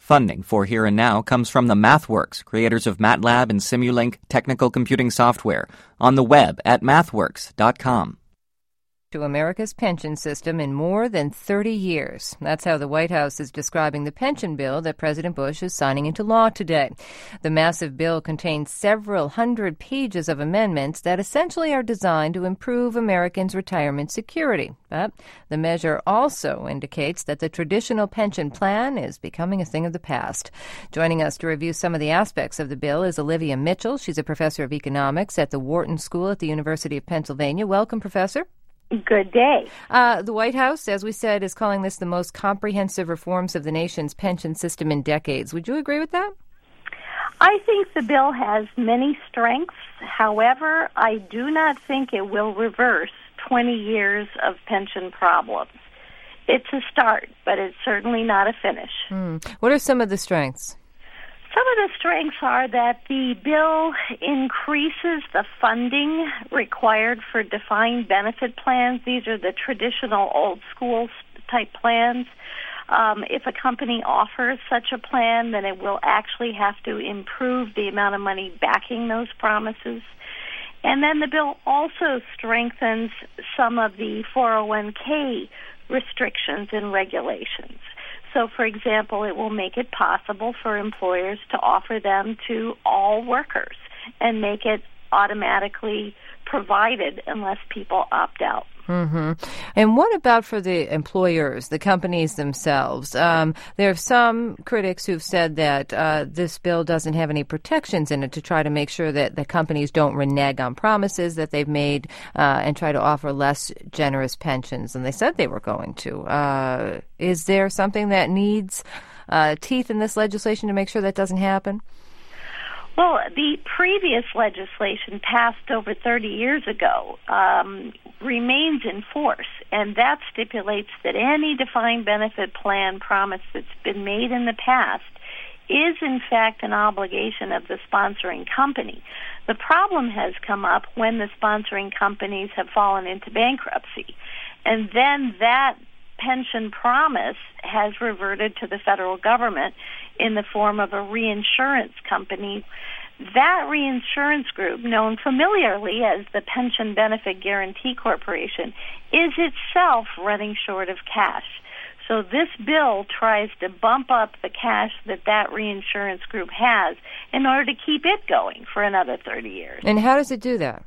Funding for Here and Now comes from the MathWorks, creators of MATLAB and Simulink technical computing software, on the web at mathworks.com. To America's pension system in more than 30 years. That's how the White House is describing the pension bill that President Bush is signing into law today. The massive bill contains several hundred pages of amendments that essentially are designed to improve Americans' retirement security. But the measure also indicates that the traditional pension plan is becoming a thing of the past. Joining us to review some of the aspects of the bill is Olivia Mitchell. She's a professor of economics at the Wharton School at the University of Pennsylvania. Welcome, Professor. Good day. The White House, as we said, is calling this the most comprehensive reforms of the nation's pension system in decades. Would you agree with that? I think the bill has many strengths. However, I do not think it will reverse 20 years of pension problems. It's a start, but it's certainly not a finish. What are some of the strengths? Some of the strengths are that the bill increases the funding required for defined benefit plans. These are the traditional old school type plans. If a company offers such a plan, then it will actually have to improve the amount of money backing those promises. And then the bill also strengthens some of the 401k restrictions and regulations. So, for example, it will make it possible for employers to offer them to all workers and make it automatically provided unless people opt out. And what about for the employers, the companies themselves? There are some critics who've said that this bill doesn't have any protections in it to try to make sure that the companies don't renege on promises that they've made and try to offer less generous pensions than they said they were going to. Is there something that needs teeth in this legislation to make sure that doesn't happen? Well, the previous legislation passed over 30 years ago remains in force, and that stipulates that any defined benefit plan promise that's been made in the past is, in fact, an obligation of the sponsoring company. The problem has come up when the sponsoring companies have fallen into bankruptcy, and then that pension promise has reverted to the federal government in the form of a reinsurance company. That reinsurance group, known familiarly as the Pension Benefit Guaranty Corporation, is itself running short of cash. So this bill tries to bump up the cash that reinsurance group has in order to keep it going for another 30 years. And how does it do that?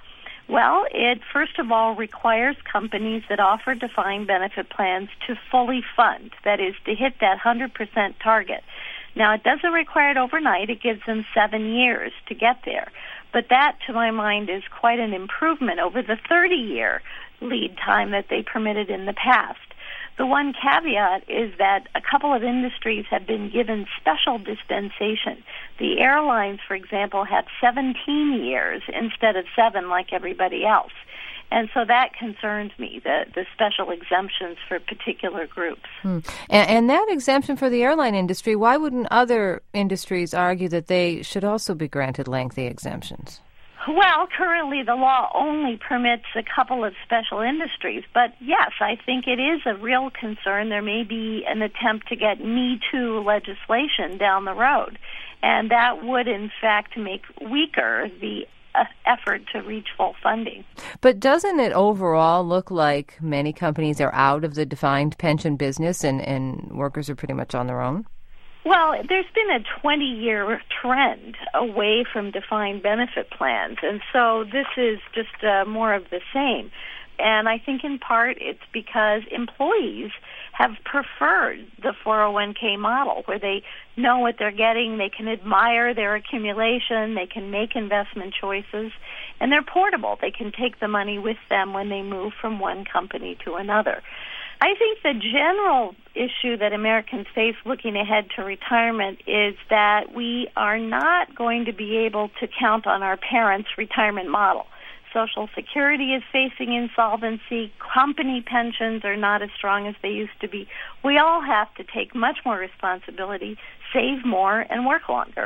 Well, it first of all requires companies that offer defined benefit plans to fully fund, that is, to hit that 100% target. Now, it doesn't require it overnight. It gives them 7 years to get there. But that, to my mind, is quite an improvement over the 30-year lead time that they permitted in the past. The one caveat is that a couple of industries have been given special dispensation. The airlines, for example, have 17 years instead of 7 like everybody else. And so that concerns me, the special exemptions for particular groups. And that exemption for the airline industry, why wouldn't other industries argue that they should also be granted lengthy exemptions? Well, currently the law only permits a couple of special industries, but yes, I think it is a real concern. There may be an attempt to get Me Too legislation down the road, and that would, in fact, make weaker the effort to reach full funding. But doesn't it overall look like many companies are out of the defined pension business and workers are pretty much on their own? Well, there's been a 20-year trend away from defined benefit plans, and so this is just more of the same. And I think in part it's because employees have preferred the 401k model where they know what they're getting, they can admire their accumulation, they can make investment choices, and they're portable. They can take the money with them when they move from one company to another. I think the general issue that Americans face looking ahead to retirement is that we are not going to be able to count on our parents' retirement model. Social Security is facing insolvency. Company pensions are not as strong as they used to be. We all have to take much more responsibility, save more, and work longer.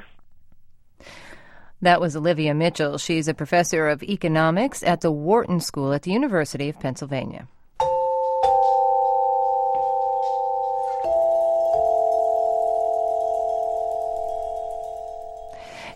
That was Olivia Mitchell. She's a professor of economics at the Wharton School at the University of Pennsylvania.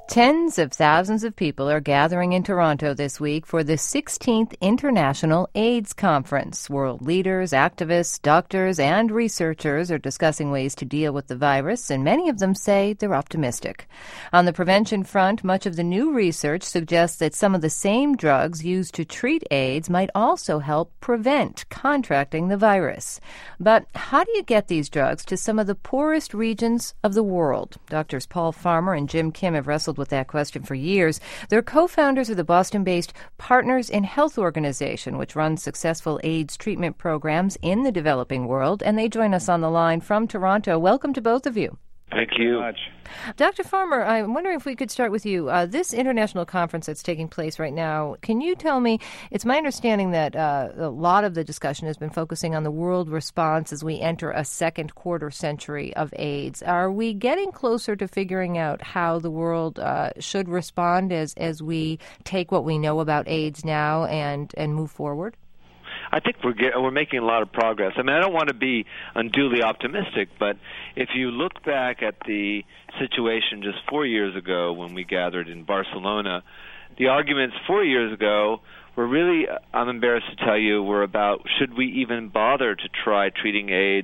Tens of thousands of people are gathering in Toronto this week for the 16th International AIDS Conference. World leaders, activists, doctors, and researchers are discussing ways to deal with the virus, and many of them say they're optimistic. On the prevention front, much of the new research suggests that some of the same drugs used to treat AIDS might also help prevent contracting the virus. But how do you get these drugs to some of the poorest regions of the world? Doctors Paul Farmer and Jim Kim have wrestled with that question for years. They're co-founders of the Boston-based Partners in Health organization, which runs successful AIDS treatment programs in the developing world, and they join us on the line from Toronto. Welcome to both of you. Thank you. Much. Dr. Farmer, I'm wondering if we could start with you. This international conference that's taking place right now, can you tell me, it's my understanding that a lot of the discussion has been focusing on the world response as we enter a second quarter century of AIDS. Are we getting closer to figuring out how the world should respond as we take what we know about AIDS now and move forward? I think we're making a lot of progress. I mean, I don't want to be unduly optimistic, but if you look back at the situation just 4 years ago when we gathered in Barcelona, the arguments 4 years ago were really, I'm embarrassed to tell you, were about should we even bother to try treating AIDS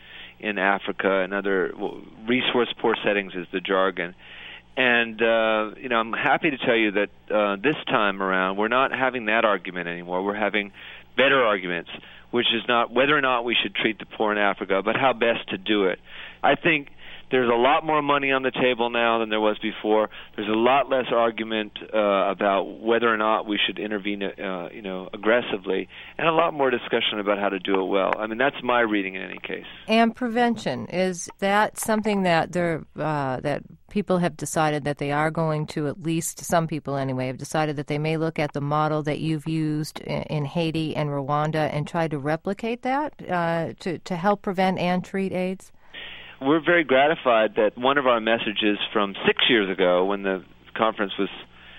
in Africa and other resource-poor settings is the jargon. And, I'm happy to tell you that this time around we're not having that argument anymore. We're having better arguments, which is not whether or not we should treat the poor in Africa, but how best to do it. I think there's a lot more money on the table now than there was before. There's a lot less argument about whether or not we should intervene, aggressively, and a lot more discussion about how to do it well. I mean, that's my reading in any case. And prevention, is that something that that people have decided that they are going to, at least some people anyway, have decided that they may look at the model that you've used in Haiti and Rwanda and try to replicate that to help prevent and treat AIDS? We're very gratified that one of our messages from 6 years ago when the conference was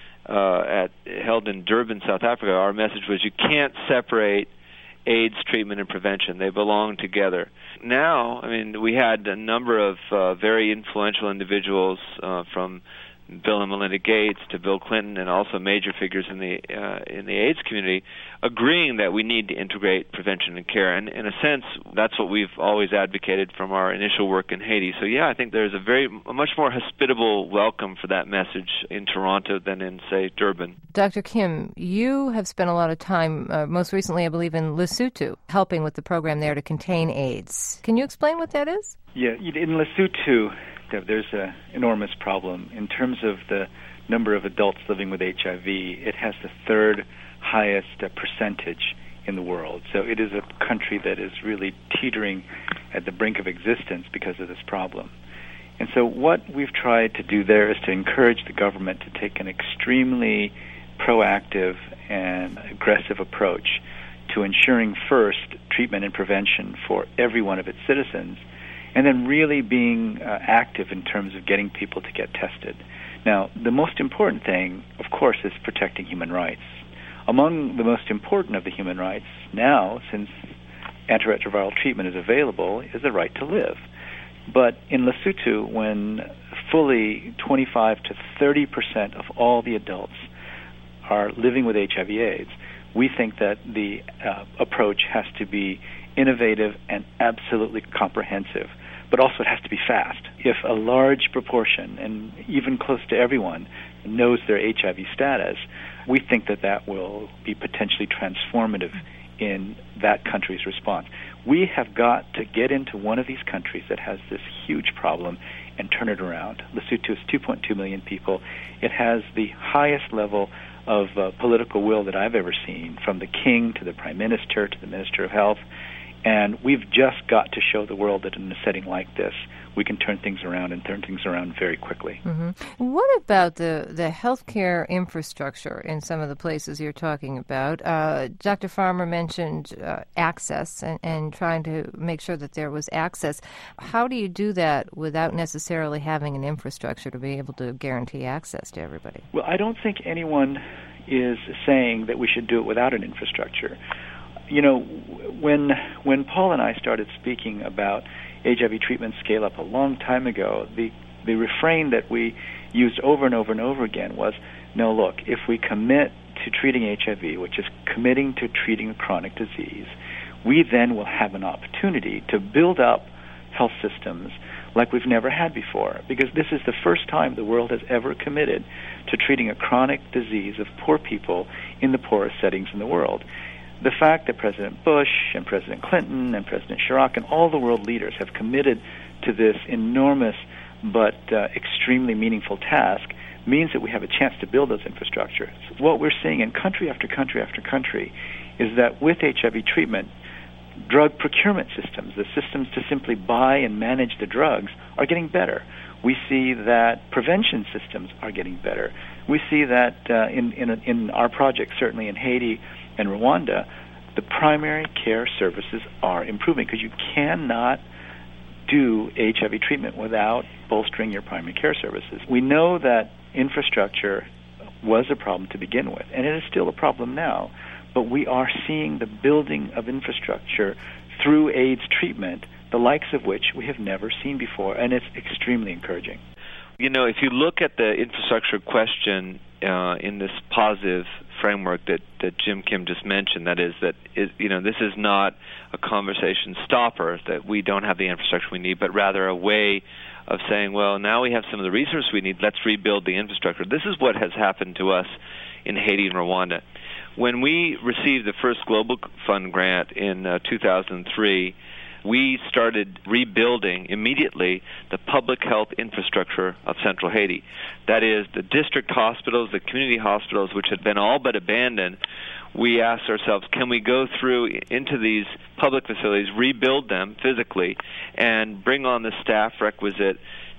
held in Durban, South Africa, our message was you can't separate AIDS treatment and prevention. They belong together. Now, I mean, we had a number of very influential individuals from Bill and Melinda Gates to Bill Clinton and also major figures in the AIDS community agreeing that we need to integrate prevention and care. And in a sense, that's what we've always advocated from our initial work in Haiti. So, yeah, I think there's a much more hospitable welcome for that message in Toronto than in, say, Durban. Dr. Kim, you have spent a lot of time, most recently, I believe, in Lesotho, helping with the program there to contain AIDS. Can you explain what that is? Yeah, in Lesotho, there's an enormous problem. In terms of the number of adults living with HIV, it has the third highest percentage in the world. So it is a country that is really teetering at the brink of existence because of this problem. And so what we've tried to do there is to encourage the government to take an extremely proactive and aggressive approach to ensuring first treatment and prevention for every one of its citizens, and then really being active in terms of getting people to get tested. Now, the most important thing, of course, is protecting human rights. Among the most important of the human rights now, since antiretroviral treatment is available, is the right to live. But in Lesotho, when fully 25 to 30% of all the adults are living with HIV/AIDS, we think that the approach has to be innovative and absolutely comprehensive, but also it has to be fast. If a large proportion, and even close to everyone, knows their HIV status, we think that will be potentially transformative in that country's response. We have got to get into one of these countries that has this huge problem and turn it around. Lesotho is 2.2 million people. It has the highest level of political will that I've ever seen, from the king to the prime minister to the minister of health. And we've just got to show the world that in a setting like this, we can turn things around and turn things around very quickly. Mm-hmm. What about the healthcare infrastructure in some of the places you're talking about? Dr. Farmer mentioned access and trying to make sure that there was access. How do you do that without necessarily having an infrastructure to be able to guarantee access to everybody? Well, I don't think anyone is saying that we should do it without an infrastructure. You know, when Paul and I started speaking about HIV treatment scale-up a long time ago, the the refrain that we used over and over and over again was, no, look, if we commit to treating HIV, which is committing to treating a chronic disease, we then will have an opportunity to build up health systems like we've never had before, because this is the first time the world has ever committed to treating a chronic disease of poor people in the poorest settings in the world. The fact that President Bush and President Clinton and President Chirac and all the world leaders have committed to this enormous but extremely meaningful task means that we have a chance to build those infrastructures. What we're seeing in country after country after country is that with HIV treatment, drug procurement systems, the systems to simply buy and manage the drugs, are getting better. We see that prevention systems are getting better. We see that in our project, certainly in Haiti and Rwanda, the primary care services are improving, because you cannot do HIV treatment without bolstering your primary care services. We know that infrastructure was a problem to begin with, and it is still a problem now. But we are seeing the building of infrastructure through AIDS treatment, the likes of which we have never seen before, and it's extremely encouraging. You know, if you look at the infrastructure question in this positive framework that Jim Kim just mentioned, that is, this is not a conversation stopper, that we don't have the infrastructure we need, but rather a way of saying, well, now we have some of the resources we need, let's rebuild the infrastructure. This is what has happened to us in Haiti and Rwanda. When we received the first Global Fund grant in 2003, we started rebuilding immediately the public health infrastructure of central Haiti. That is, the district hospitals, the community hospitals, which had been all but abandoned. We asked ourselves, can we go through into these public facilities, rebuild them physically, and bring on the staff requisite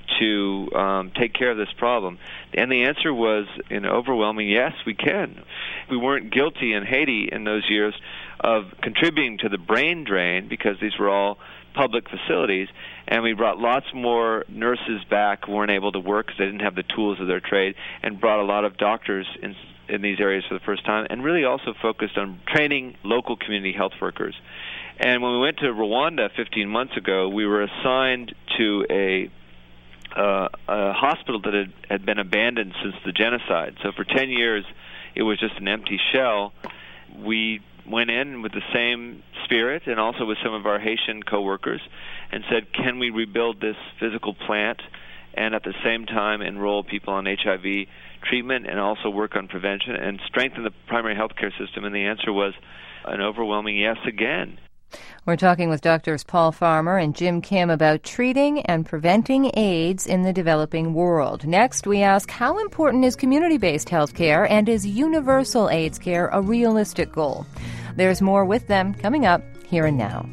to take care of this problem? And the answer was an overwhelming yes, we can. We weren't guilty in Haiti in those years of contributing to the brain drain, because these were all public facilities, and we brought lots more nurses back who weren't able to work because they didn't have the tools of their trade, and brought a lot of doctors in these areas for the first time, and really also focused on training local community health workers. And when we went to Rwanda 15 months ago, we were assigned to a hospital that had been abandoned since the genocide. So for 10 years, it was just an empty shell. We went in with the same spirit, and also with some of our Haitian co-workers, and said, can we rebuild this physical plant and at the same time enroll people on HIV treatment and also work on prevention and strengthen the primary health care system? And the answer was an overwhelming yes again. We're talking with Drs. Paul Farmer and Jim Kim about treating and preventing AIDS in the developing world. Next, we ask, how important is community-based health care, and is universal AIDS care a realistic goal? There's more with them coming up here and now.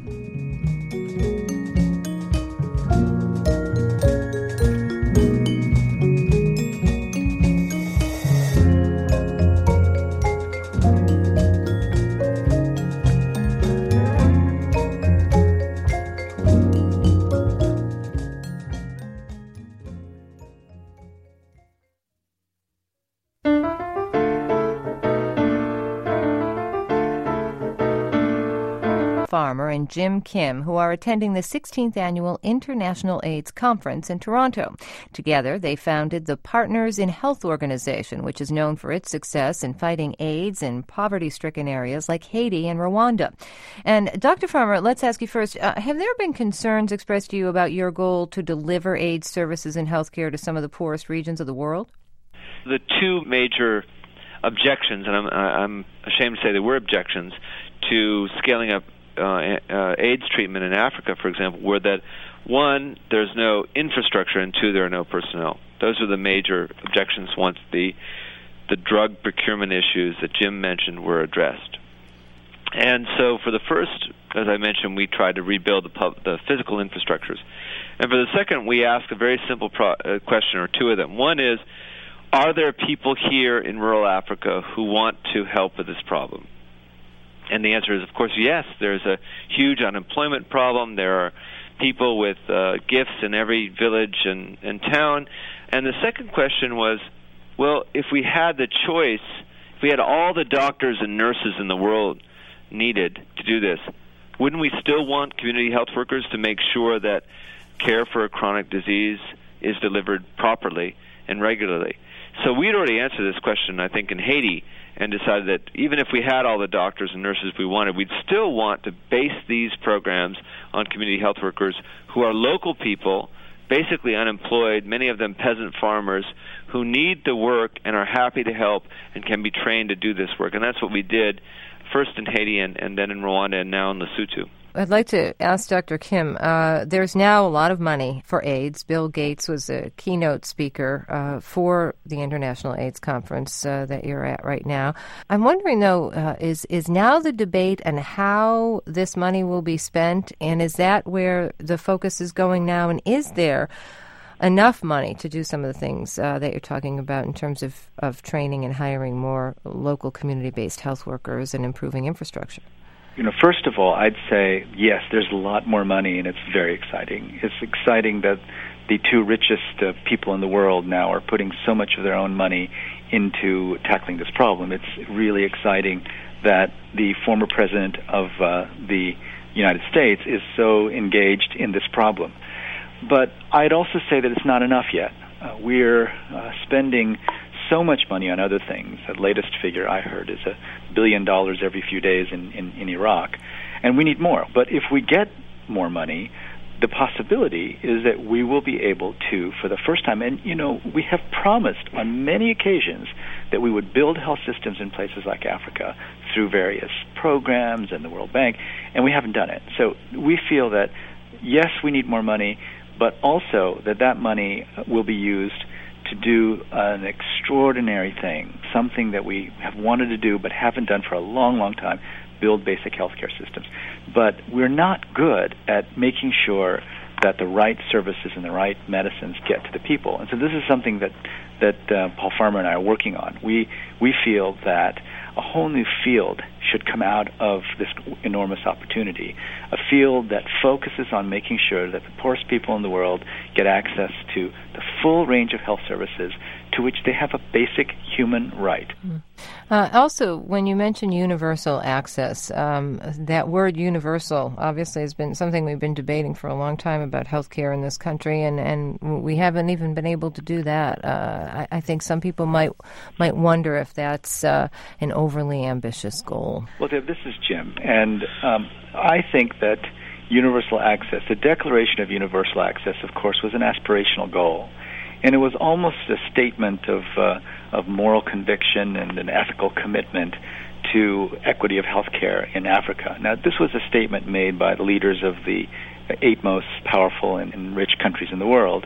Farmer and Jim Kim, who are attending the 16th Annual International AIDS Conference in Toronto. Together, they founded the Partners in Health organization, which is known for its success in fighting AIDS in poverty-stricken areas like Haiti and Rwanda. And Dr. Farmer, let's ask you first, have there been concerns expressed to you about your goal to deliver AIDS services and health care to some of the poorest regions of the world? The two major objections, and I'm ashamed to say there were objections, to scaling up AIDS treatment in Africa, for example, were that, one, there's no infrastructure, and two, there are no personnel. Those are the major objections once the drug procurement issues that Jim mentioned were addressed. And so for the first, as I mentioned, we tried to rebuild the physical infrastructures. And for the second, we asked a very simple question, or two of them. One is, are there people here in rural Africa who want to help with this problem? And the answer is, of course, yes. There's a huge unemployment problem. There are people with gifts in every village and town. And the second question was, well, if we had the choice, if we had all the doctors and nurses in the world needed to do this, wouldn't we still want community health workers to make sure that care for a chronic disease is delivered properly and regularly. So we'd already answered this question, I think, in Haiti, and decided that even if we had all the doctors and nurses we wanted, we'd still want to base these programs on community health workers who are local people, basically unemployed, many of them peasant farmers, who need the work and are happy to help and can be trained to do this work. And that's what we did first in Haiti and then in Rwanda and now in Lesotho. I'd like to ask Dr. Kim, there's now a lot of money for AIDS. Bill Gates was a keynote speaker for the International AIDS Conference that you're at right now. I'm wondering, though, is now the debate on how this money will be spent, and is that where the focus is going now, and is there enough money to do some of the things that you're talking about in terms of training and hiring more local community-based health workers and improving infrastructure? First of all, I'd say, yes, there's a lot more money, and it's very exciting. It's exciting that the two richest people in the world now are putting so much of their own money into tackling this problem. It's really exciting that the former president of the United States is so engaged in this problem. But I'd also say that it's not enough yet. We're spending so much money on other things. The latest figure I heard is $1 billion every few days in Iraq, and we need more. But if we get more money, the possibility is that we will be able to, for the first time, and we have promised on many occasions that we would build health systems in places like Africa through various programs and the World Bank, and we haven't done it. So we feel that, yes, we need more money, but also that money will be used to do an extraordinary thing, something that we have wanted to do but haven't done for a long, long time, build basic healthcare systems. But we're not good at making sure that the right services and the right medicines get to the people. And so this is something that Paul Farmer and I are working on. We feel that a whole new field should come out of this enormous opportunity, a field that focuses on making sure that the poorest people in the world get access to the full range of health services to which they have a basic human right. Also, when you mention universal access, that word universal obviously has been something we've been debating for a long time about healthcare in this country, and we haven't even been able to do that. I think some people might wonder if that's an overly ambitious goal. Well, Deb, this is Jim, and I think that universal access, the Declaration of Universal Access, of course, was an aspirational goal. And it was almost a statement of moral conviction and an ethical commitment to equity of health care in Africa. Now, this was a statement made by the leaders of the 8 most powerful and rich countries in the world.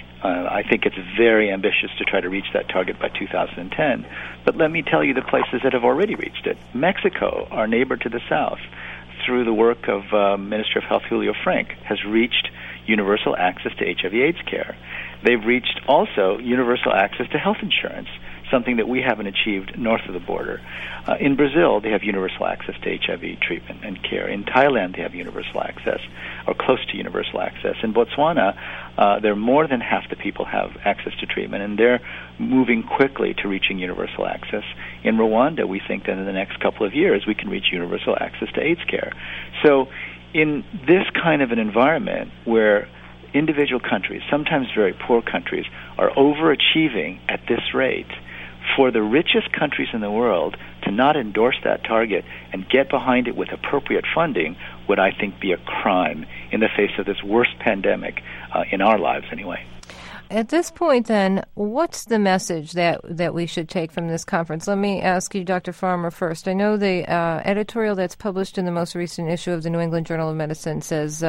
I think it's very ambitious to try to reach that target by 2010. But let me tell you the places that have already reached it. Mexico, our neighbor to the south, through the work of Minister of Health Julio Frenk, has reached universal access to HIV/AIDS care. They've reached also universal access to health insurance, something that we haven't achieved north of the border. In Brazil, they have universal access to HIV treatment and care. In Thailand, they have universal access, or close to universal access. In Botswana, more than half the people have access to treatment, and they're moving quickly to reaching universal access. In Rwanda, we think that in the next couple of years, we can reach universal access to AIDS care. So in this kind of an environment where individual countries, sometimes very poor countries, are overachieving at this rate, for the richest countries in the world to not endorse that target and get behind it with appropriate funding would, I think, be a crime in the face of this worst pandemic in our lives anyway. At this point, then, what's the message that we should take from this conference? Let me ask you, Dr. Farmer, first. I know the editorial that's published in the most recent issue of the New England Journal of Medicine says,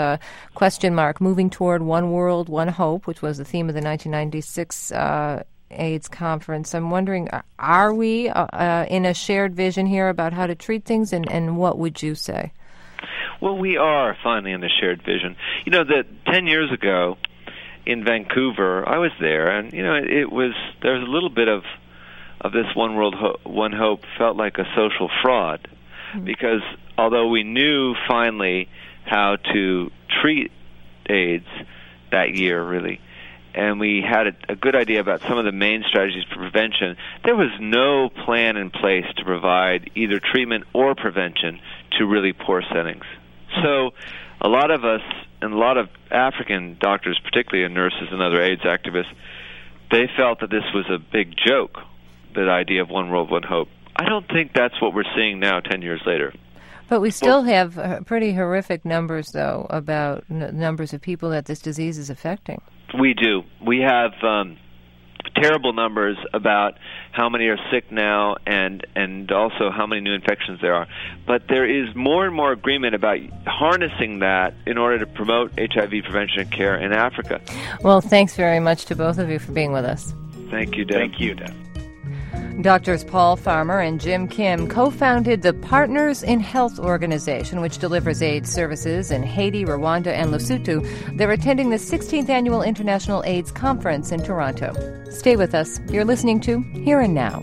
moving toward one world, one hope, which was the theme of the 1996 AIDS conference. I'm wondering, are we in a shared vision here about how to treat things, and what would you say? Well, we are finally in a shared vision. That 10 years ago, in Vancouver, I was there, and there's a little bit of this one world, one hope felt like a social fraud, because although we knew finally how to treat AIDS that year, really, and we had a good idea about some of the main strategies for prevention, there was no plan in place to provide either treatment or prevention to really poor settings. So a lot of us and a lot of African doctors, particularly and nurses and other AIDS activists, they felt that this was a big joke, that idea of one world, one hope. I don't think that's what we're seeing now, 10 years later. But we still have pretty horrific numbers, though, about numbers of people that this disease is affecting. We do. We have terrible numbers about how many are sick now and also how many new infections there are. But there is more and more agreement about harnessing that in order to promote HIV prevention and care in Africa. Well, thanks very much to both of you for being with us. Thank you, Deb. Thank you, Deb. Doctors Paul Farmer and Jim Kim co-founded the Partners in Health organization, which delivers AIDS services in Haiti, Rwanda, and Lesotho. They're attending the 16th Annual International AIDS Conference in Toronto. Stay with us. You're listening to Here and Now.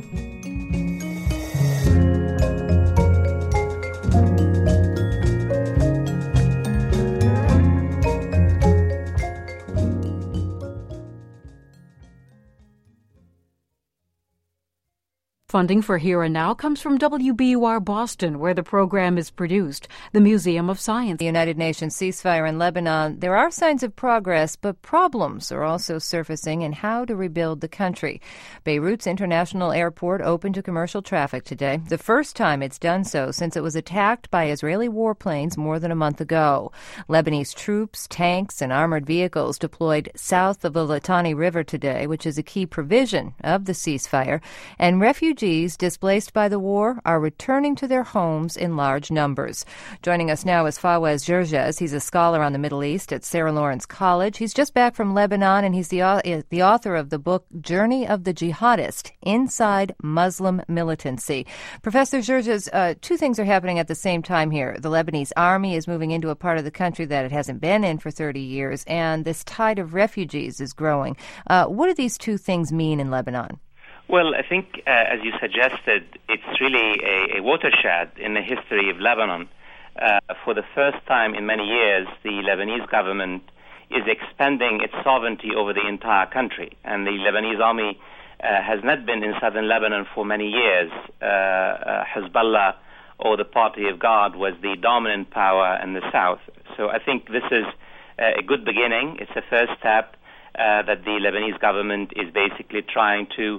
Funding for Here and Now comes from WBUR Boston, where the program is produced, the Museum of Science. The United Nations ceasefire in Lebanon, there are signs of progress, but problems are also surfacing in how to rebuild the country. Beirut's international airport opened to commercial traffic today, the first time it's done so since it was attacked by Israeli warplanes more than a month ago. Lebanese troops, tanks, and armored vehicles deployed south of the Litani River today, which is a key provision of the ceasefire, and refugees displaced by the war are returning to their homes in large numbers. Joining us now is Fawaz Gerges. He's a scholar on the Middle East at Sarah Lawrence College. He's just back from Lebanon, and he's the author of the book Journey of the Jihadist, Inside Muslim Militancy. Professor Gerges, two things are happening at the same time here. The Lebanese army is moving into a part of the country that it hasn't been in for 30 years, and this tide of refugees is growing. What do these two things mean in Lebanon? Well, I think, as you suggested, it's really a watershed in the history of Lebanon. For the first time in many years, the Lebanese government is expanding its sovereignty over the entire country. And the Lebanese army has not been in southern Lebanon for many years. Hezbollah, or the Party of God, was the dominant power in the south. So I think this is a good beginning. It's a first step that the Lebanese government is basically trying to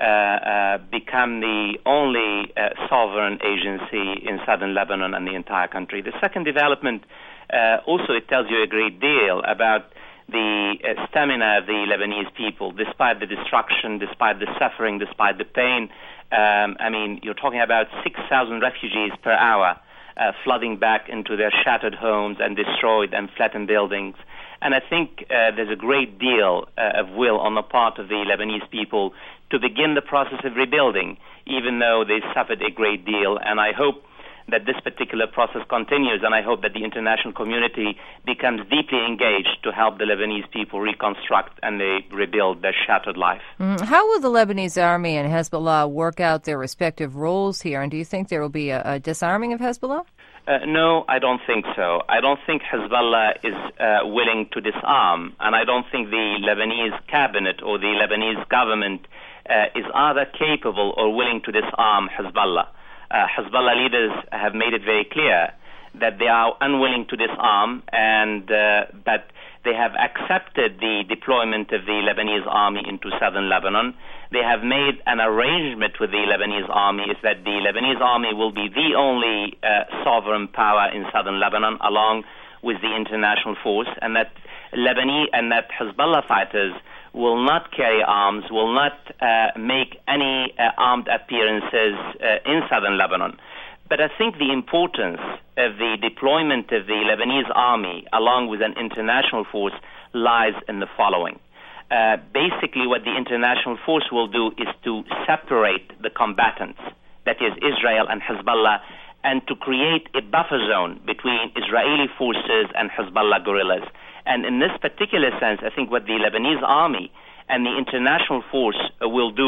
become the only sovereign agency in southern Lebanon and the entire country. The second development, also it tells you a great deal about the stamina of the Lebanese people, despite the destruction, despite the suffering, despite the pain. I mean, you're talking about 6,000 refugees per hour flooding back into their shattered homes and destroyed and flattened buildings. And I think there's a great deal of will on the part of the Lebanese people to begin the process of rebuilding, even though they suffered a great deal. And I hope that this particular process continues, and I hope that the international community becomes deeply engaged to help the Lebanese people reconstruct and they rebuild their shattered life. How will the Lebanese army and Hezbollah work out their respective roles here? And do you think there will be a disarming of Hezbollah? No, I don't think so. I don't think Hezbollah is willing to disarm, and I don't think the Lebanese cabinet or the Lebanese government is either capable or willing to disarm Hezbollah. Hezbollah leaders have made it very clear that they are unwilling to disarm and that they have accepted the deployment of the Lebanese army into southern Lebanon. They have made an arrangement with the Lebanese army is that the Lebanese army will be the only sovereign power in southern Lebanon along with the international force, and that Hezbollah fighters will not carry arms, will not make any armed appearances in southern Lebanon. But I think the importance of the deployment of the Lebanese army along with an international force lies in the following. Basically, what the international force will do is to separate the combatants, that is Israel and Hezbollah, and to create a buffer zone between Israeli forces and Hezbollah guerrillas. And in this particular sense, I think what the Lebanese army and the international force will do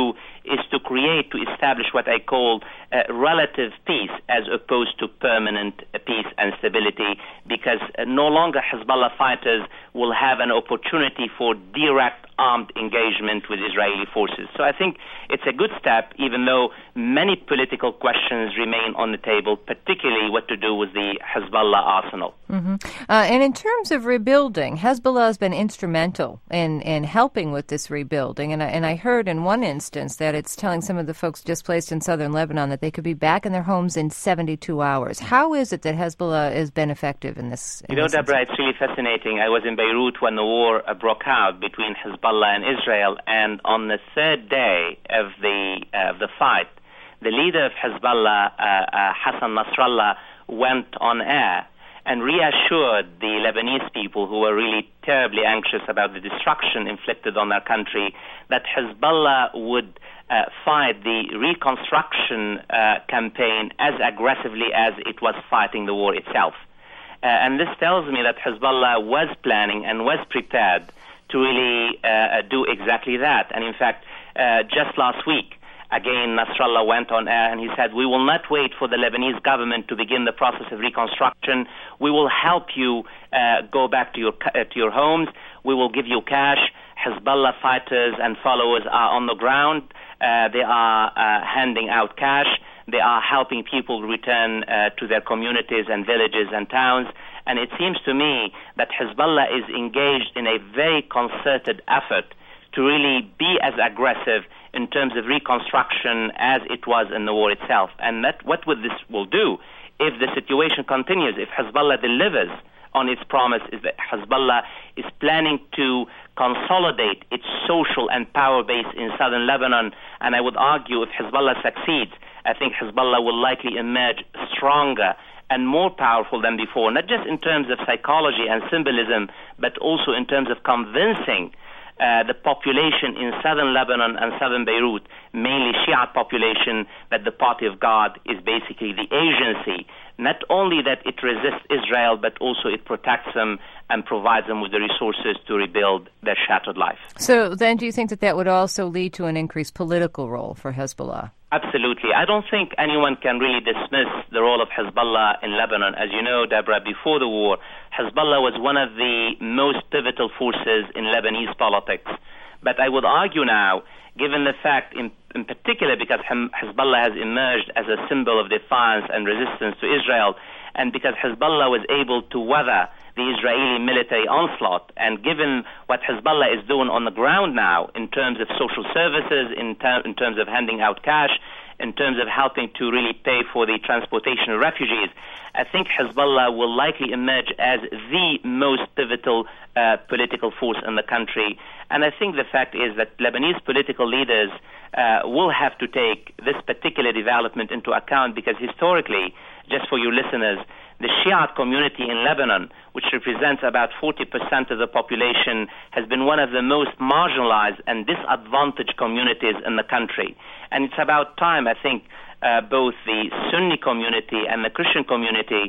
is to establish what I call relative peace as opposed to permanent peace and stability, because no longer Hezbollah fighters will have an opportunity for direct armed engagement with Israeli forces. So I think it's a good step, even though many political questions remain on the table, particularly what to do with the Hezbollah arsenal. Mm-hmm. And in terms of rebuilding, Hezbollah has been instrumental in helping with this rebuilding. And I heard in one instance that it's telling some of the folks displaced in southern Lebanon that they could be back in their homes in 72 hours. How is it that Hezbollah has been effective in this? Deborah, it's really fascinating. I was in Beirut when the war broke out between Hezbollah and Israel, and on the third day of the fight, the leader of Hezbollah, Hassan Nasrallah, went on air and reassured the Lebanese people, who were really terribly anxious about the destruction inflicted on their country, that Hezbollah would fight the reconstruction campaign as aggressively as it was fighting the war itself. And this tells me that Hezbollah was planning and was prepared to really do exactly that. And in fact, just last week, again, Nasrallah went on air and he said, "We will not wait for the Lebanese government to begin the process of reconstruction. We will help you go back to your homes. We will give you cash." Hezbollah fighters and followers are on the ground. They are handing out cash. They are helping people return to their communities and villages and towns. And it seems to me that Hezbollah is engaged in a very concerted effort to really be as aggressive in terms of reconstruction as it was in the war itself. And that what this will do, if the situation continues, if Hezbollah delivers on its promise, is that Hezbollah is planning to consolidate its social and power base in southern Lebanon. And I would argue if Hezbollah succeeds, I think Hezbollah will likely emerge stronger and more powerful than before, not just in terms of psychology and symbolism, but also in terms of convincing the population in southern Lebanon and southern Beirut, mainly Shiite population, that the Party of God is basically the agency, not only that it resists Israel, but also it protects them and provides them with the resources to rebuild their shattered life. So then do you think that would also lead to an increased political role for Hezbollah? Absolutely. I don't think anyone can really dismiss the role of Hezbollah in Lebanon. As you know, Deborah, before the war, Hezbollah was one of the most pivotal forces in Lebanese politics. But I would argue now, given the fact, in particular because Hezbollah has emerged as a symbol of defiance and resistance to Israel, and because Hezbollah was able to weather the Israeli military onslaught, and given what Hezbollah is doing on the ground now in terms of social services, in terms of handing out cash, in terms of helping to really pay for the transportation of refugees, I think Hezbollah will likely emerge as the most pivotal political force in the country. And I think the fact is that Lebanese political leaders will have to take this particular development into account, because historically, just for your listeners, the Shiite community in Lebanon, which represents about 40% of the population, has been one of the most marginalized and disadvantaged communities in the country. And it's about time, I think, both the Sunni community and the Christian communities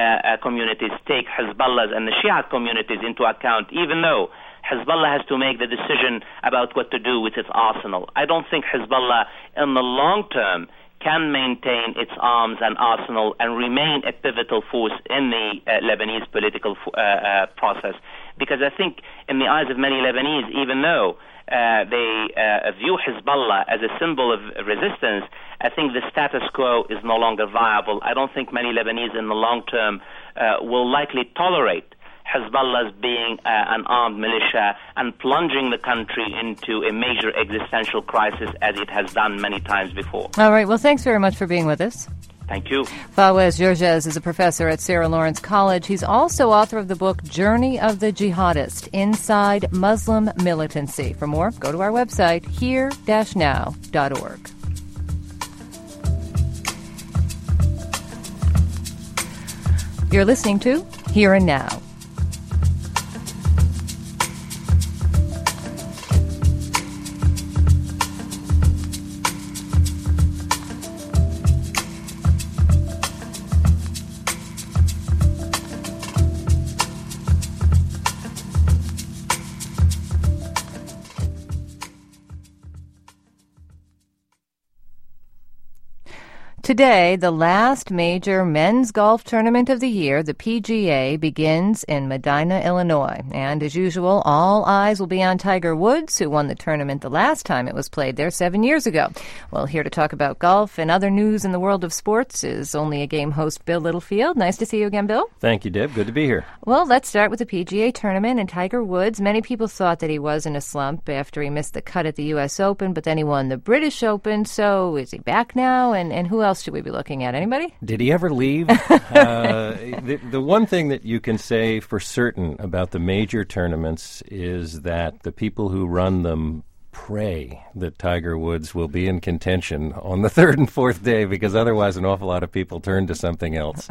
take Hezbollah's and the Shiite communities into account, even though Hezbollah has to make the decision about what to do with its arsenal. I don't think Hezbollah, in the long term, can maintain its arms and arsenal and remain a pivotal force in the Lebanese political process. Because I think in the eyes of many Lebanese, even though they view Hezbollah as a symbol of resistance, I think the status quo is no longer viable. I don't think many Lebanese in the long term will likely tolerate Hezbollah's being an armed militia and plunging the country into a major existential crisis as it has done many times before. All right. Well, thanks very much for being with us. Thank you. Fawaz Georges is a professor at Sarah Lawrence College. He's also author of the book Journey of the Jihadist, Inside Muslim Militancy. For more, go to our website, here-now.org. You're listening to Here and Now. Today, the last major men's golf tournament of the year, the PGA, begins in Medina, Illinois. And as usual, all eyes will be on Tiger Woods, who won the tournament the last time it was played there 7 years ago. Well, here to talk about golf and other news in the world of sports is Only a Game host Bill Littlefield. Nice to see you again, Bill. Thank you, Deb. Good to be here. Well, let's start with the PGA tournament and Tiger Woods. Many people thought that he was in a slump after he missed the cut at the U.S. Open, but then he won the British Open. So is he back now? And who else should we be looking at? Anybody? Did he ever leave? The one thing that you can say for certain about the major tournaments is that the people who run them pray that Tiger Woods will be in contention on the third and fourth day, because otherwise an awful lot of people turn to something else.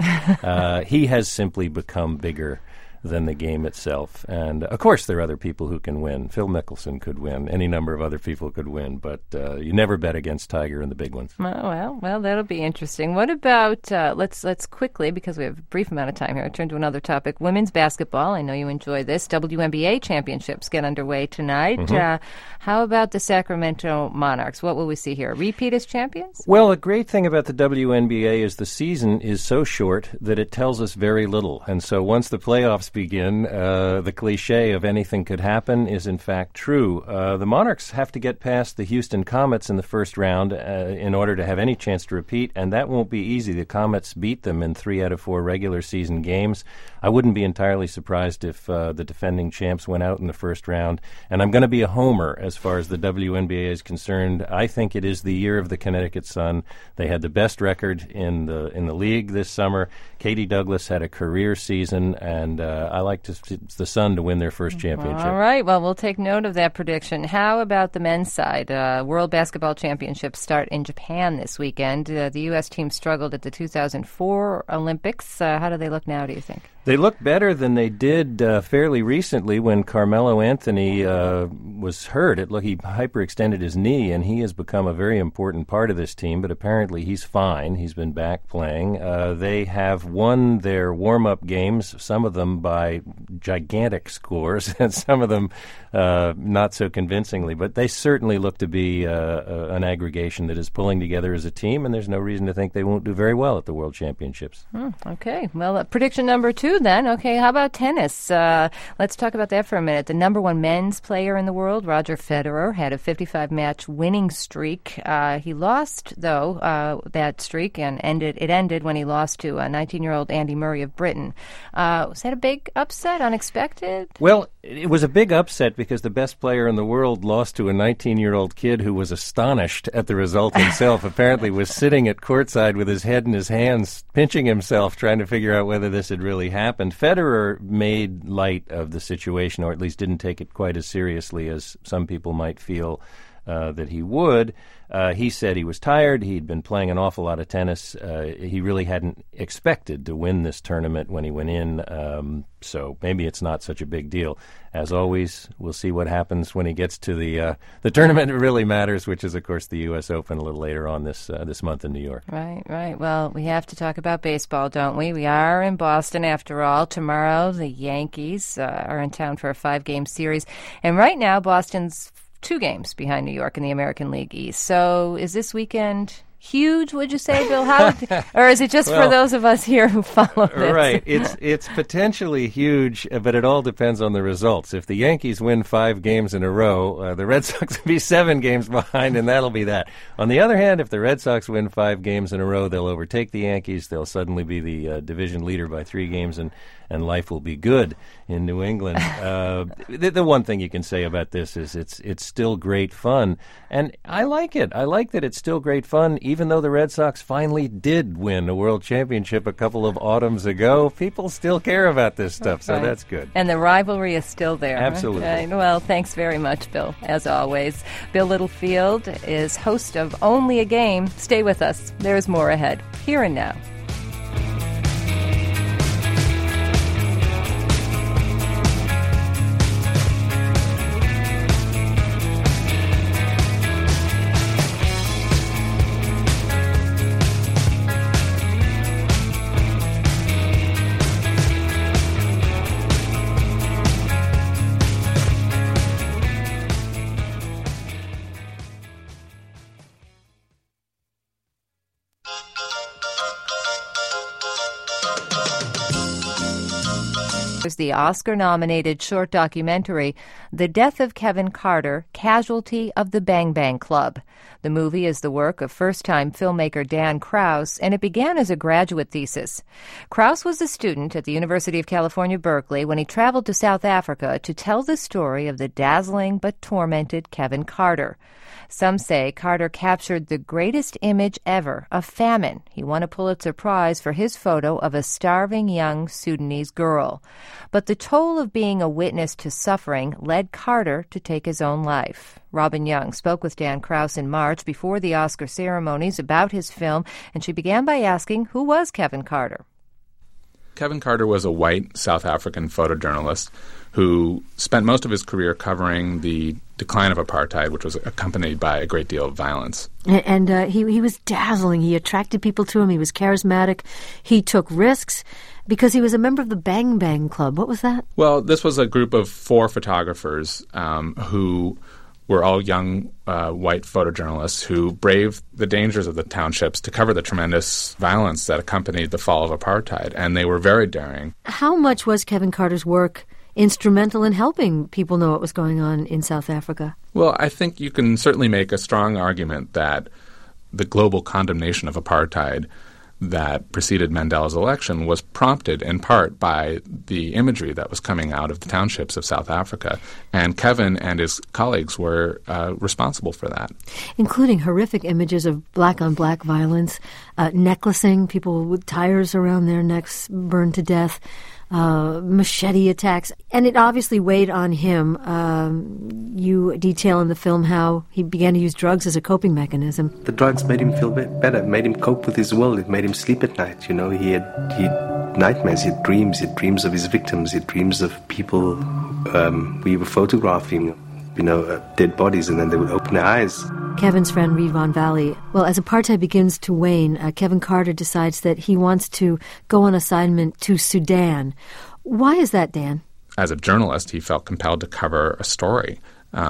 He has simply become bigger than the game itself. And, of course, there are other people who can win. Phil Mickelson could win. Any number of other people could win. But you never bet against Tiger in the big ones. Oh, well, that'll be interesting. What about, let's quickly, because we have a brief amount of time here, turn to another topic. Women's basketball. I know you enjoy this. WNBA championships get underway tonight. Mm-hmm. How about the Sacramento Monarchs? What will we see here? Repeat as champions? Well, a great thing about the WNBA is the season is so short that it tells us very little. And so once the playoffs begin, the cliche of anything could happen is in fact true. The Monarchs have to get past the Houston Comets in the first round in order to have any chance to repeat, and that won't be easy. The Comets beat them in 3 out of 4 regular season games. I wouldn't be entirely surprised if the defending champs went out in the first round, and I'm going to be a homer as far as the WNBA is concerned. I think it is the year of the Connecticut Sun. They had the best record in the league this summer. Katie Douglas had a career season, and I like the Sun to win their first championship. All right. Well, we'll take note of that prediction. How about the men's side? World Basketball Championships start in Japan this weekend. The U.S. team struggled at the 2004 Olympics. How do they look now, do you think? They look better than they did fairly recently when Carmelo Anthony was hurt. He hyperextended his knee, and he has become a very important part of this team, but apparently he's fine. He's been back playing. They have won their warm-up games, some of them by gigantic scores, and some of them not so convincingly, but they certainly look to be an aggregation that is pulling together as a team, and there's no reason to think they won't do very well at the World Championships. Okay. Well, prediction number 2 then. Okay, how about tennis? Let's talk about that for a minute. The number 1 men's player in the world, Roger Federer, had a 55-match winning streak. He lost, though, that streak, and it ended when he lost to 19-year-old Andy Murray of Britain. Was that a big upset, unexpected? Well, it was a big upset because the best player in the world lost to a 19-year-old kid who was astonished at the result himself, apparently was sitting at courtside with his head in his hands, pinching himself, trying to figure out whether this had really happened. Federer made light of the situation, or at least didn't take it quite as seriously as some people might feel that he would. He said he was tired. He'd been playing an awful lot of tennis. He really hadn't expected to win this tournament when he went in, so maybe it's not such a big deal. As always, we'll see what happens when he gets to the tournament that really matters, which is, of course, the U.S. Open a little later on this month in New York. Right. Well, we have to talk about baseball, don't we? We are in Boston, after all. Tomorrow, the Yankees are in town for a 5-game series. And right now, Boston's 2 games behind New York in the American League East. So is this weekend huge, would you say, Bill? Or is it just for those of us here who follow this? Right. It's potentially huge, but it all depends on the results. If the Yankees win 5 games in a row, the Red Sox will be 7 games behind, and that'll be that. On the other hand, if the Red Sox win 5 games in a row, they'll overtake the Yankees. They'll suddenly be the division leader by 3 games, and life will be good in New England. The one thing you can say about this is it's still great fun, and I like it. I like that it's still great fun, even though the Red Sox finally did win a World Championship a couple of autumns ago. People still care about this stuff, so that's good. And the rivalry is still there. Absolutely. Right? Well, thanks very much, Bill, as always. Bill Littlefield is host of Only a Game. Stay with us. There's more ahead, here and now. There's the Oscar-nominated short documentary, The Death of Kevin Carter, Casualty of the Bang Bang Club. The movie is the work of first-time filmmaker Dan Krause, and it began as a graduate thesis. Krause was a student at the University of California, Berkeley, when he traveled to South Africa to tell the story of the dazzling but tormented Kevin Carter. Some say Carter captured the greatest image ever of famine. He won a Pulitzer Prize for his photo of a starving young Sudanese girl. But the toll of being a witness to suffering led Carter to take his own life. Robin Young spoke with Dan Krause in March before the Oscar ceremonies about his film, and she began by asking, who was Kevin Carter? Kevin Carter was a white South African photojournalist who spent most of his career covering the decline of apartheid, which was accompanied by a great deal of violence. And he was dazzling. He attracted people to him. He was charismatic. He took risks because he was a member of the Bang Bang Club. What was that? Well, this was a group of 4 photographers who were all young white photojournalists who braved the dangers of the townships to cover the tremendous violence that accompanied the fall of apartheid, and they were very daring. How much was Kevin Carter's work instrumental in helping people know what was going on in South Africa? Well, I think you can certainly make a strong argument that the global condemnation of apartheid that preceded Mandela's election was prompted in part by the imagery that was coming out of the townships of South Africa. And Kevin and his colleagues were responsible for that. Including horrific images of black-on-black violence, necklacing, people with tires around their necks burned to death, machete attacks. And it obviously weighed on him. You detail in the film how he began to use drugs as a coping mechanism. The drugs made him feel better, made him cope with his world. It made him sleep at night. You know, he had nightmares, he had dreams of his victims, he had dreams of people we were photographing, dead bodies, and then they would open their eyes. Kevin's friend Reed Von Valley. Well, as apartheid begins to wane, Kevin Carter decides that he wants to go on assignment to Sudan. Why is that, Dan? As a journalist, he felt compelled to cover a story.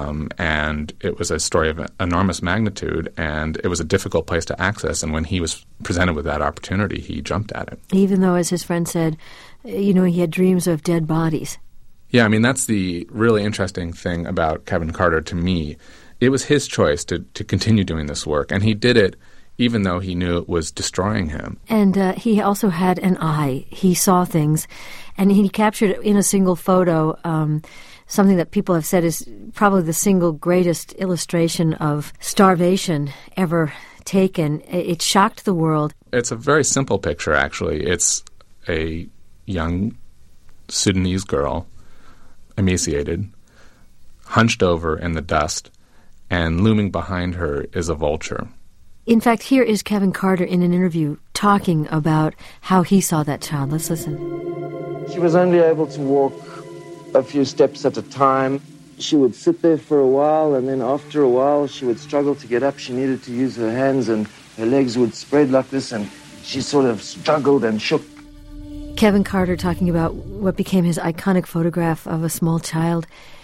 And it was a story of enormous magnitude, and it was a difficult place to access. And when he was presented with that opportunity, he jumped at it. Even though, as his friend said, he had dreams of dead bodies. Yeah, I mean, that's the really interesting thing about Kevin Carter to me. It was his choice to continue doing this work, and he did it even though he knew it was destroying him. And he also had an eye. He saw things, and he captured in a single photo something that people have said is probably the single greatest illustration of starvation ever taken. It shocked the world. It's a very simple picture, actually. It's a young Sudanese girl, emaciated, hunched over in the dust, and looming behind her is a vulture. In fact, here is Kevin Carter in an interview talking about how he saw that child. Let's listen. She was only able to walk a few steps at a time. She would sit there for a while, and then after a while she would struggle to get up. She needed to use her hands, and her legs would spread like this, and she sort of struggled and shook. Kevin Carter talking about what became his iconic photograph of a small child.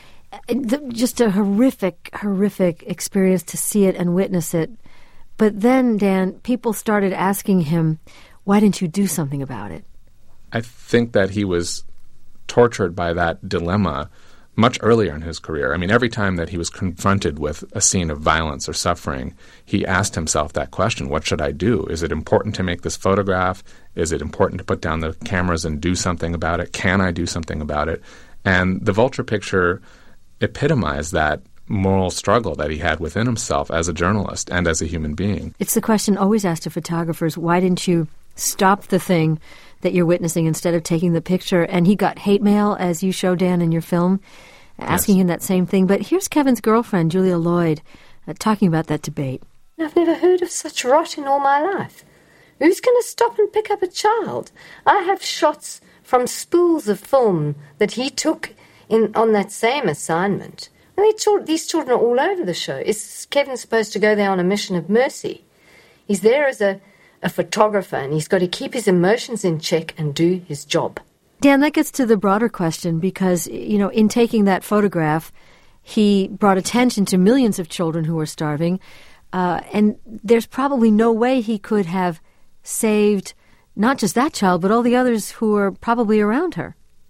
Just a horrific experience to see it and witness it. But then, Dan, people started asking him, why didn't you do something about it? I think that he was tortured by that dilemma much earlier in his career. I mean, every time that he was confronted with a scene of violence or suffering, he asked himself that question, what should I do? Is it important to make this photograph? Is it important to put down the cameras and do something about it? Can I do something about it? And the vulture picture epitomized that moral struggle that he had within himself as a journalist and as a human being. It's the question always asked to photographers, why didn't you stop the thing that you're witnessing instead of taking the picture? And he got hate mail, as you show, Dan, in your film, asking him that same thing. But here's Kevin's girlfriend, Julia Lloyd, talking about that debate. I've never heard of such rot in all my life. Who's going to stop and pick up a child? I have shots from spools of film that he took on that same assignment. And these children are all over the show. Is Kevin supposed to go there on a mission of mercy? He's there as a photographer, and he's got to keep his emotions in check and do his job. Dan, that gets to the broader question because, in taking that photograph, he brought attention to millions of children who were starving, and there's probably no way he could have saved not just that child, but all the others who were probably around her.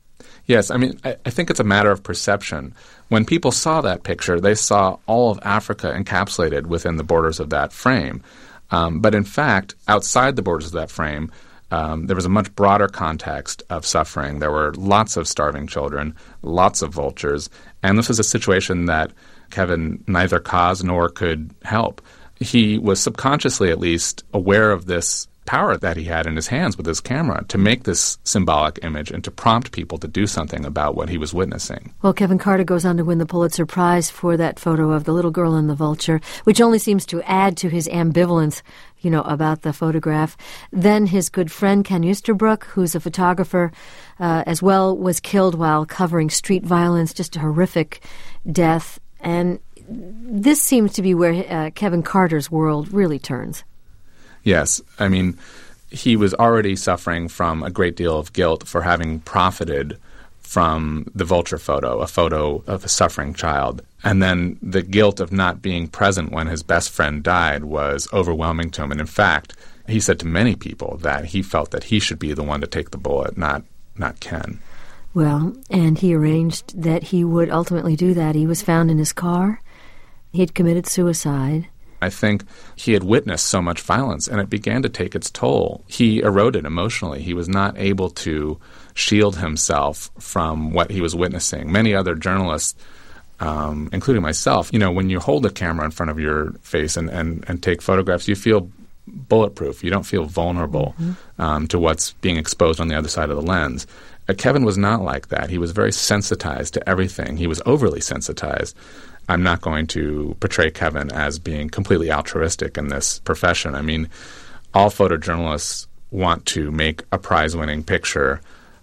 Yes, I mean, I think it's a matter of perception. When people saw that picture, they saw all of Africa encapsulated within the borders of that frame. But in fact, outside the borders of that frame, there was a much broader context of suffering. There were lots of starving children, lots of vultures, and this was a situation that Kevin neither caused nor could help. He was subconsciously, at least, aware of this power that he had in his hands with his camera to make this symbolic image and to prompt people to do something about what he was witnessing. Well, Kevin Carter goes on to win the Pulitzer Prize for that photo of the little girl and the vulture, which only seems to add to his ambivalence, about the photograph. Then his good friend Ken Easterbrook, who's a photographer as well, was killed while covering street violence, just a horrific death. And this seems to be where Kevin Carter's world really turns. Yes. I mean, he was already suffering from a great deal of guilt for having profited from the vulture photo, a photo of a suffering child. And then the guilt of not being present when his best friend died was overwhelming to him. And in fact, he said to many people that he felt that he should be the one to take the bullet, not Ken. Well, and he arranged that he would ultimately do that. He was found in his car. He had committed suicide. I think he had witnessed so much violence, and it began to take its toll. He eroded emotionally. He was not able to shield himself from what he was witnessing. Many other journalists, including myself, when you hold a camera in front of your face and take photographs, you feel bulletproof. You don't feel vulnerable to what's being exposed on the other side of the lens. Kevin was not like that. He was very sensitized to everything. He was overly sensitized. I'm not going to portray Kevin as being completely altruistic in this profession. I mean, all photojournalists want to make a prize-winning picture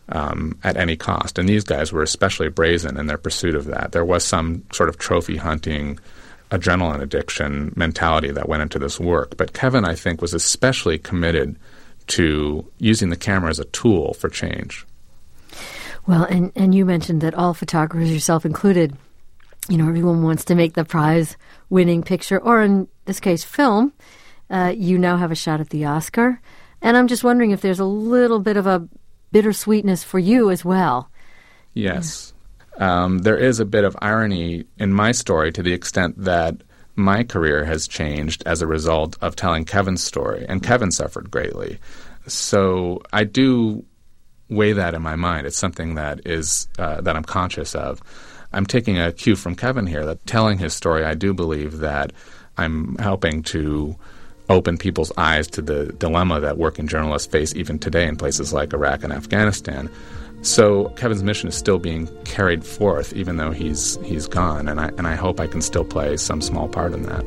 at any cost, and these guys were especially brazen in their pursuit of that. There was some sort of trophy hunting, adrenaline addiction mentality that went into this work. But Kevin, I think, was especially committed to using the camera as a tool for change. Well, and you mentioned that all photographers, yourself included, everyone wants to make the prize-winning picture, or in this case, film. You now have a shot at the Oscar. And I'm just wondering if there's a little bit of a bittersweetness for you as well. Yes. There is a bit of irony in my story to the extent that my career has changed as a result of telling Kevin's story, and Kevin suffered greatly. So I do weigh that in my mind. It's something that is that I'm conscious of. I'm taking a cue from Kevin here, that telling his story, I do believe that I'm helping to open people's eyes to the dilemma that working journalists face even today in places like Iraq and Afghanistan. So Kevin's mission is still being carried forth, even though he's gone, and I hope I can still play some small part in that.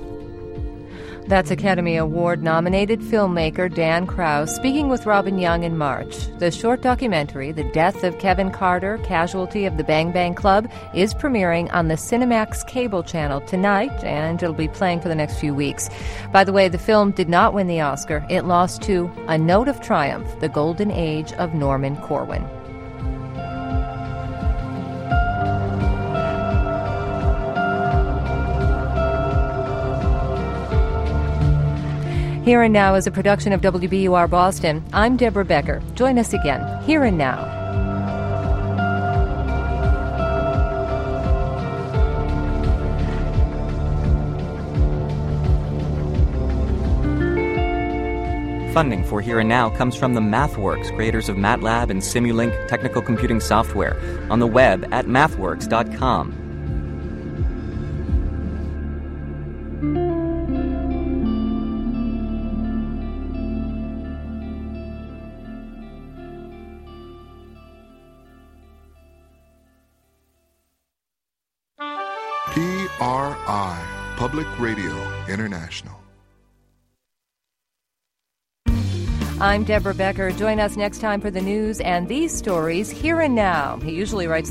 That's Academy Award-nominated filmmaker Dan Krause speaking with Robin Young in March. The short documentary, The Death of Kevin Carter, Casualty of the Bang Bang Club, is premiering on the Cinemax cable channel tonight, and it'll be playing for the next few weeks. By the way, the film did not win the Oscar. It lost to A Note of Triumph, The Golden Age of Norman Corwin. Here and Now is a production of WBUR Boston. I'm Deborah Becker. Join us again, Here and Now. Funding for Here and Now comes from the MathWorks, creators of MATLAB and Simulink technical computing software, on the web at mathworks.com. PRI, Public Radio International. I'm Deborah Becker. Join us next time for the news and these stories here and now. He usually writes